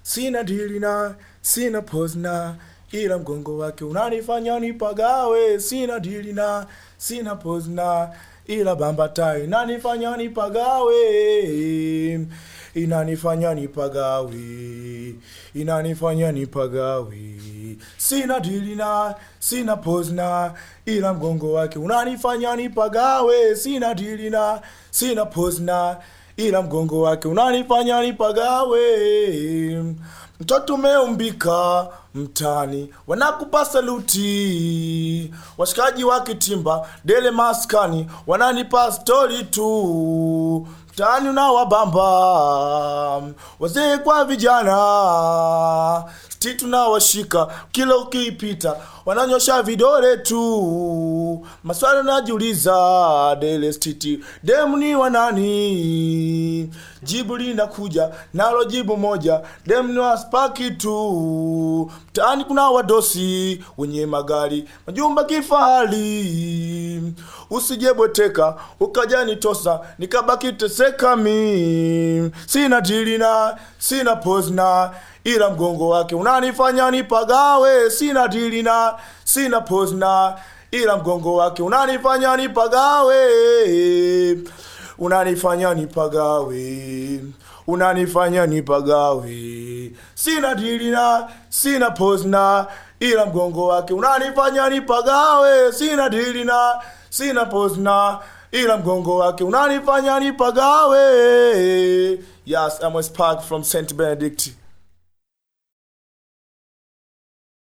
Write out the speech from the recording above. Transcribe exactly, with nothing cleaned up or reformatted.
sina dili na, sina pose na, ila mgongo wake unanifanya nipagawe. Sina dili na, sina pose na, ila bamba tai inanifanya nipagawe. Inanifanya nipagawe, inanifanya nipagawe. Sina dili na, sina pose na, ila mgongo wake unanifanya nipagawe. Sina dili na, sina pose na, ila mgongo wake unanifanya nipagawe. Mtoto umeumbika mtani, wanakupa saluti. Washikaji wa kitimba, dele maskani, wananipa story tu. Mtani unawabamba, wazee kwa vijana. Stitu na washika, kila ukipita, wananyosha vidole tu. Maswali najiuliza, dele stiti, demu ni wanani? Jibu linakuja, nalo jibu moja, demu ni waspaki tu. Mtaani kuna wadosi, wenye magari, majumba kifahari. Usijebweteka, ukaja nitosa, nikabaki teseka mi. Sina dili na, sina pose na, ila mgongo wake unanifanya nipagawe. Sina dili na, sina pose na, ila mgongo wake unanifanya nipagawe. Unanifanya nipagawe, unanifanya nipagawe. Sina dili na, sina pose na, ila mgongo wake unanifanya nipagawe. Sina dili na, sina pose na, ila mgongo wake unanifanya nipagawe. Yes, I'm West Park from Saint Benedict.